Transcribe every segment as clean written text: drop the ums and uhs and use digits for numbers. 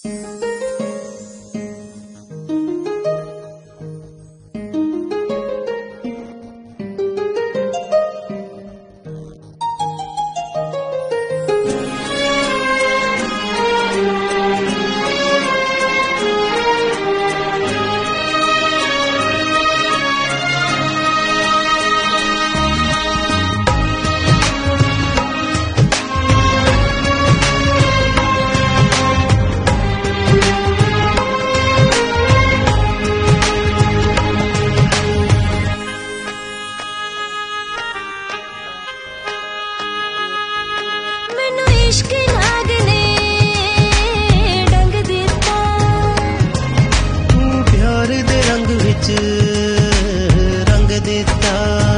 रंग दिता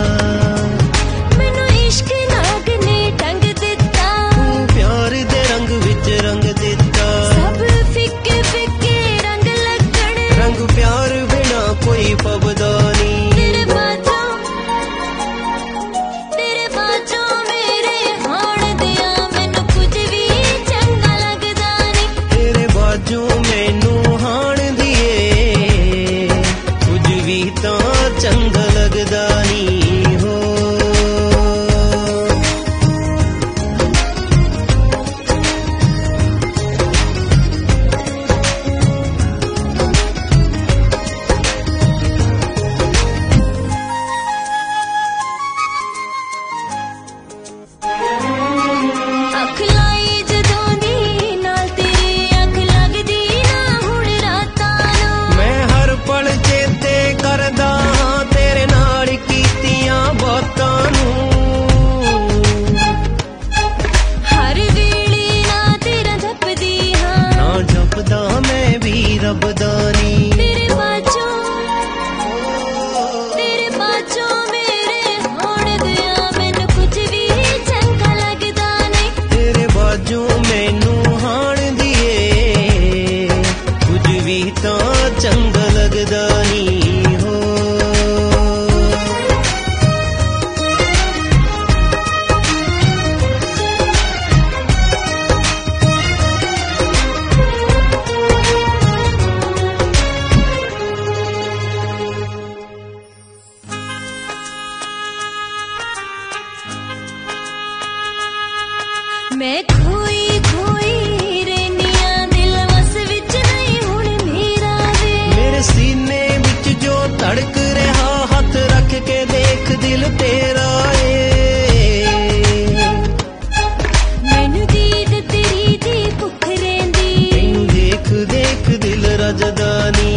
मैनू इश्क नाग ने ढंग दिता प्यार दे रंग विच रंग दिता सब फिक्के फिक्के रंग लगण रंग प्यार बिना कोई पबदा नहीं तेरे बाजों मेरे हाण दिया मैनू कुछ भी चंगा लगदा नहीं तेरे बाजों मैनू हाण दिए तो चंगा लगदा नहीं हो अख लाई जदों दी नाल तेरी अख लगदी ना हुण रातां नूं मैं हर पल चेते करदा तेरे नाल कीतियां बातां नूं हर वेले ना तेरा जपदी हां ना जपदा मैं भी रबदा नी तेरे बाजों मेरे होण दिया मैनू कुछ भी चंगा लगदा नहीं तेरे बाजों मैनू हाण दिए कुछ भी तो चंगा लगदा नहीं हो मैं खोई खोई रेनिया दिल वस विच नहीं हुण मेरा वे मेरे सीने विच जो धड़क रहा हाथ रख के देख दिल तेरा मैनू दीद तेरी दी भुख रहिंदी तैनू देख देख दिल रजदा नी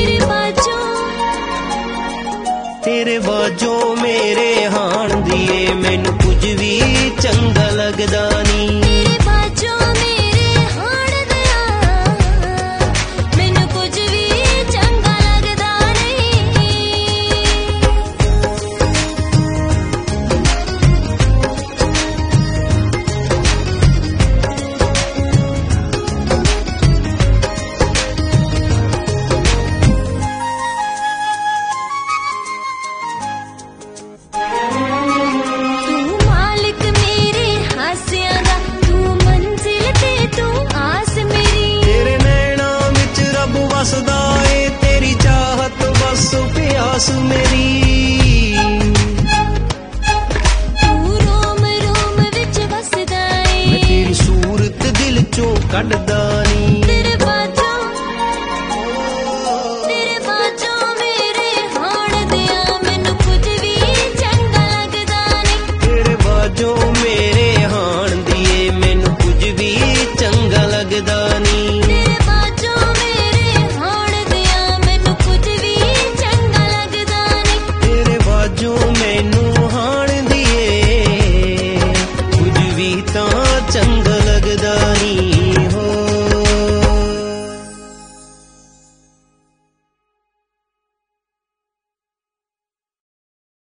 तेरे बाजों मेरे हाण दिए मैनू कुछ भी चंगा लगदा नी तेरे बाजों मेरे हाण दिया मैनू कुछ भी चंगा लगदा तेरी चाहत बस प्यास मेरी तू रोम रोम विच बसदा मैं तेरी सूरत दिल चों कढ